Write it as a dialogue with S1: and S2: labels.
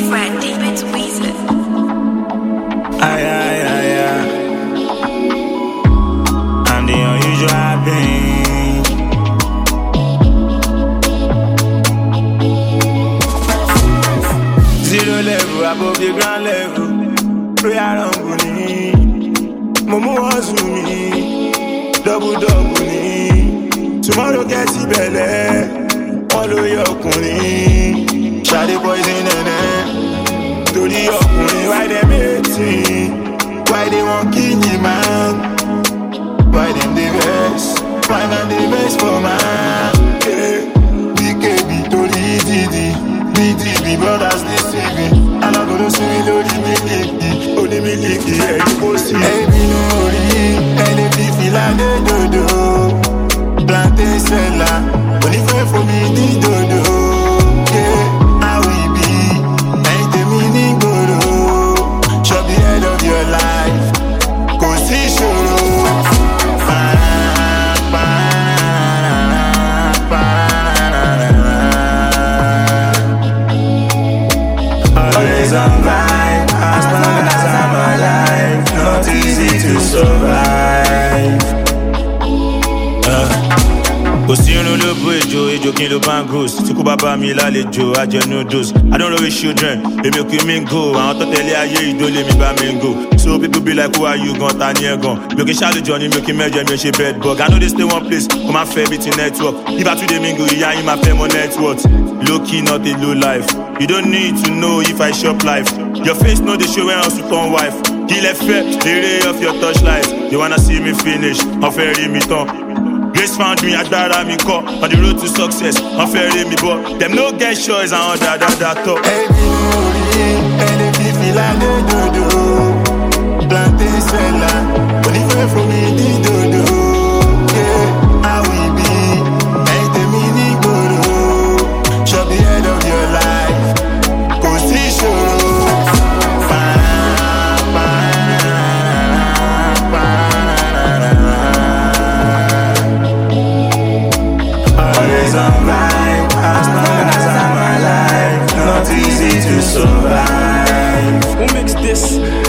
S1: Fred David's Weezer.
S2: Ay, ay, ay, ay. I'm the unusual being. Zero level above the ground level. Prayer on Guni. Momo was me. Double ni. Tomorrow get it better. Follow your kuni. Shady boys in the Tori ọkùnrin, why them hating? Why they won't kill me, man? Why them the best? Why man the best for man? BKB, Tori Didi, BTB, brothers they see me. And I'm gonna see me, Only Miliki, you go see. Hey, me no worry, LFP feel like they do. Plantain seller, only fair for me, the dodo. How we be? Chop the head of your life. Go see Shoro. Always on vibe. As long as I'm alive. Not easy to survive. Kò sí irun ló bó ejò kí n lo bangos. Tí kò bá bá mi lálejò, á jẹ noodles. I don't raise children, èmi kì í mingo. Àwọn tó tẹ̀lé ayé ìdólé mi bá mingo. So people be like, who are you gan, ta ni ẹ gan? Mi ò kì í ṣàlejò ni, mi ò kì í mẹ́jọ, mi ò ṣe bed bug. I know they stay one place, kò máa fẹ́ bí ti network. If I too dey mingo, ìyá yín máa fẹ́ mọ network. Low key, not a low life. You don't need to know if I shop life. Your face no dey show when I turn wife. Kí lẹ fẹ́, the ray of your touch life. You wanna see me finish, wọ́n fẹ́ rí mi tán. Grace found me, agbára mi kọ́. On the road to success, wọ́n fẹ́ rí mi bọ́. Them no get choice, àwọn dada talk.
S3: Ẹbí orí, ẹni fífi lálẹ́ dòdò. Plantain seller, onífẹ́ fún mi ní dòdò. How we be, ẹ̀yin tèmi ní gbòòrò. Chop the head of your life, kò sí ìṣòro.
S2: Always on vibe, as long as I'm alive. Not easy to survive.
S4: Who makes this?